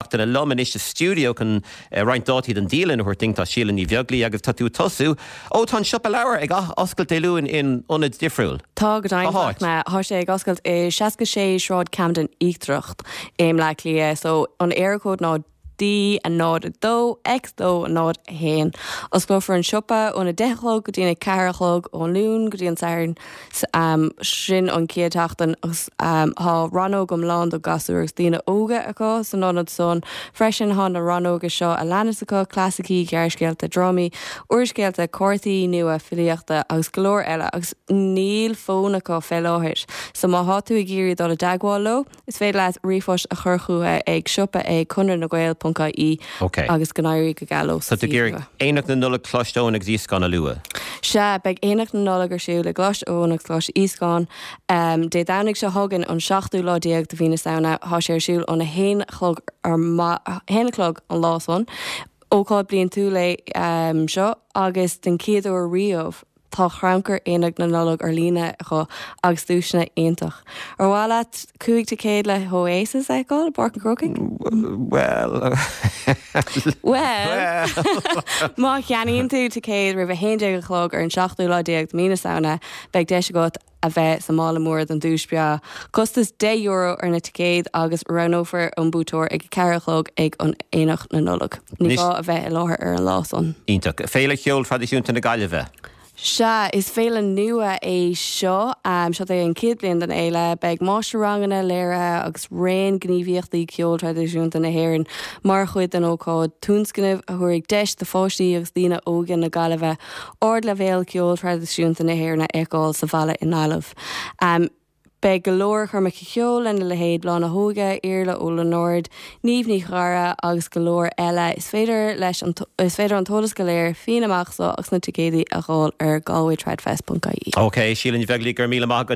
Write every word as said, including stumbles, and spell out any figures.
teachtain a lumen is the studio can uh, right dotty den dealing or think that Sheila ní bheaglaí agus tatú tosu ó tá sipa leabhar ag oscailt éluin in unid difriúil. Tá go dainfach me há sé ag oscailt i seasca sé Shráid Camden Íachtracht éim le lia so an aircode ná D a nod a dó, X dó a nod a hen. Os go for an siopa on a dechlog, go dyn a carachlog on lún, go dyn sairn um, sin on ciatachtan os um, ha ranog am land o gasur ag dyn a óga aco, so nonad son freshen han a ranog a seo a lanas aco, classici, gearsgealta dromi, ursgealta corthy, nua filiachta agus glór ela, agus níl fón aco felóhir. So ma hatu a giri dod a dagwal lo, is féad leat rifos a churchuha ag siopa ag cunnar na gwail I okay. agus gannairi go gallo. So to gear éach na nula clostón ag zíscan a lua. Se beg éach na nula gur siú le glostón ag glós íscan. Um, de danig se hagan an seachtú lá diag de vína sauna há sé siúil an a hen chlog ar ma hen chlog an lásán. Óá blion tú le um, seo agus den céadú a riomh. Tá chrankar éanaag na nolog ar lína go agus dúisna éintach. Ar bhála cúig te céad le Oasis ag gáil, Bark and Croking? Well... well... Má cheanaíonn tú te céad rih a héindeag a chlog ar an seachtú lá déag mína sauna beag deis agat a bheith sa mála mór an dúis bia. Costas ten euro ar na te céad agus ranófer an bútóir ag carachlog ag an éanach na nolog. Ní gá a bheith i láthair ar an lásán. Ítach, féile cheol tradiisiúnta na gaile bheith? Se is féle nua é seo um, seo é an cid blion den éile beag máiste rangana léire agus réin gníomhíochtaí ceol tradiisiúnta na héireann mar chuid an ócáid túnscinmh a thuaigh deis de fáistí agus dtíine ógan na gaileh ord le bhéal ceol tradiisiúnta na héireanna eáil sa bhela in Ailmh. Um, Be golóir chur me ceol in le héad blán a hóga irla ó le Nord, níomh ní chara agus golóir eile is féidir leis an is féidir an tolas go léir fin amach so agus na ticédaí a gáil ar galway tradfest dot I E. Ok, Sheila ní bheaglaí gur míle maith